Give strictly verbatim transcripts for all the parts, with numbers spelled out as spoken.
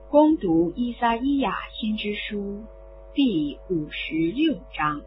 恭读依撒意亚先知书第五十六章。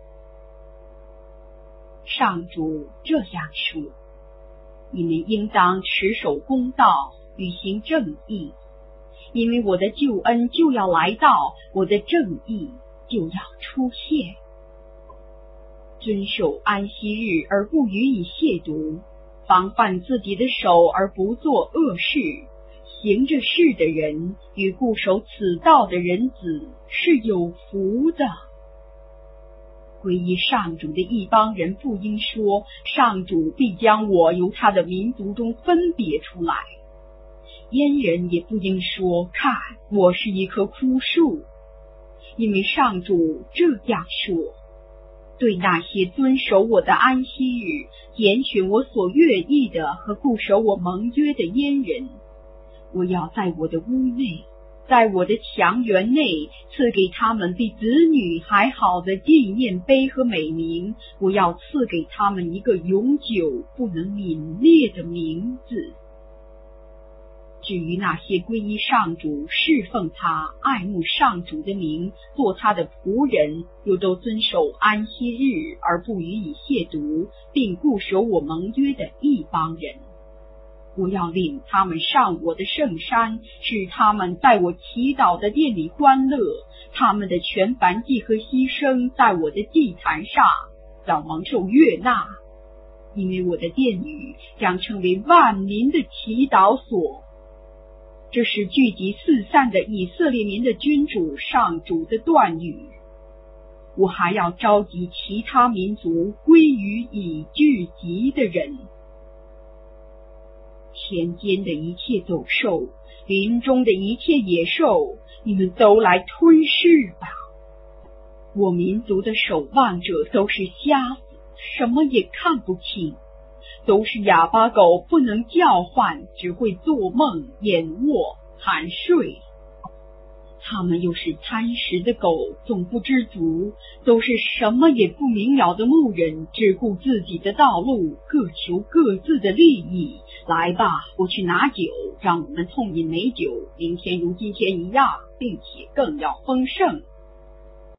上主这样说：你们应当持守公道，履行正义，因为我的救恩就要来到，我的正义就要出现。遵守安息日而不予以亵渎，防范自己的手而不做恶事，行这事的人与固守此道的人子是有福的。皈依上主的一帮人不应说，上主必将我由他的民族中分别出来。阉人也不应说，看，我是一棵枯树，因为上主这样说：对那些遵守我的安息日，拣选我所悦意的和固守我盟约的阉人，我要在我的屋内，在我的墙垣内赐给他们比子女还好的纪念碑和美名，我要赐给他们一个永久不能泯灭的名字。至于那些皈依上主、侍奉他、爱慕上主的名、做他的仆人，又都遵守安息日而不予以亵渎，并固守我盟约的一帮人，我要领他们上我的圣山，使他们在我祈祷的殿里欢乐，他们的全燔祭和牺牲在我的祭坛上要蒙受悦纳，因为我的殿宇将成为万民的祈祷所。这是聚集四散的以色列民的君主上主的断语。我还要召集其他民族归于已聚集的人。田间的一切走兽，林中的一切野兽，你们都来吞噬吧。我民族的守望者都是瞎子，什么也看不清，都是哑巴狗，不能叫唤，只会做梦、眼卧、酣睡。他们又是贪食的狗，总不知足，都是什么也不明了的牧人，只顾自己的道路，各求各自的利益。来吧，我去拿酒，让我们痛饮美酒，明天如今天一样，并且更要丰盛。